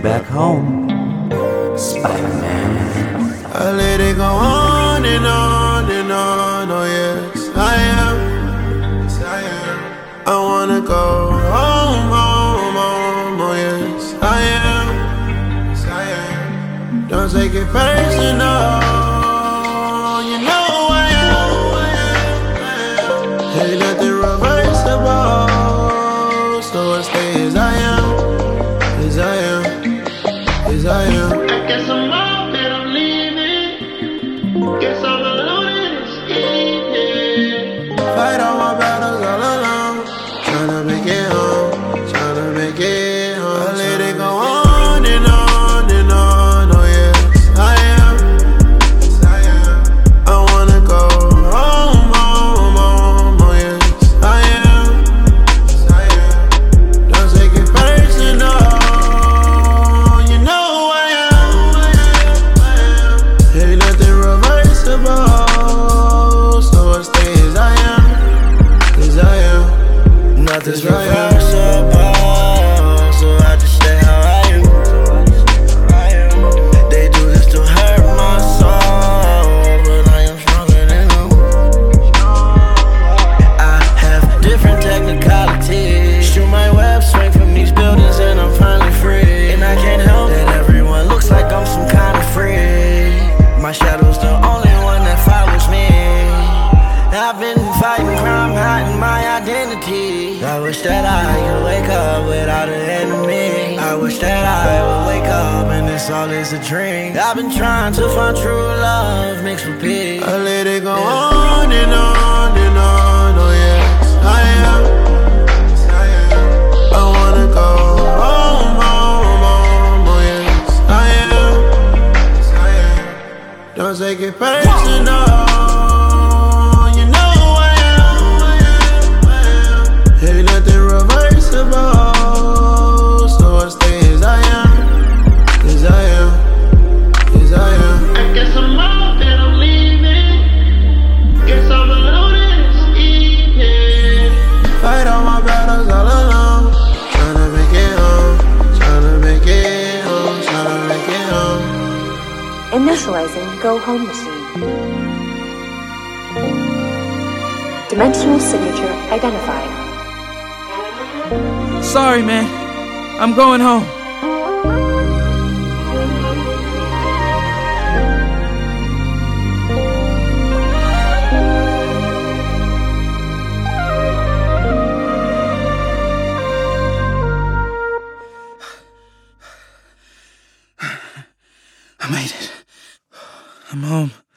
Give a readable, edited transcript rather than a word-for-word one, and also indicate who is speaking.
Speaker 1: back home, Spider-Man.
Speaker 2: I let it go on and on and on, oh yes, I am, yes I am. I wanna go home, home, home, oh yes, I am, yes I am. Don't take it personal, you know I am, ain't nothing reversible, so I stay as I am, as I am, as I am.
Speaker 3: I guess I'm out that I'm leaving. Guess I'm alone in this evening.
Speaker 2: Fight all my battles all alone, tryna make it home, tryna make it home. I let it go on and on and on, oh yes, I am, yes I am. I wanna go home, home, home, oh yes, I am, yes I am. Don't take it personal, you know I am, ain't nothing reversible, so I stay as I am, as I am.
Speaker 4: Nothing's reversible, so I just stay how I am. They do this to hurt my soul, but I am stronger than them. I have different technicalities. Shoot my web, swing from these buildings, and I'm finally free. And I can't help that everyone looks like I'm some kind of freak. My shadow's the only one that follows me. I've been fighting crime, hiding my identity. I wish that I could wake up without an enemy. I wish that I would wake up and this all is a dream. I've been trying to find true love mixed with peace.
Speaker 2: I let it go on and on and on, oh yes, I am, yes I am. I wanna go home, home, home, oh yes, I am, yes I am. Don't take it personal, you know I am, ain't nothing reversible, so I stay as I am, as I am, as I am.
Speaker 3: I guess I'm out that I'm leaving. Guess I'm alone in this evening.
Speaker 2: Fight all my battles all alone, tryna make it home, tryna make it home, tryna make it home.
Speaker 5: Initializing Go Home machine. Dimensional signature identified.
Speaker 6: Sorry, man. I'm going home. I made it. I'm home.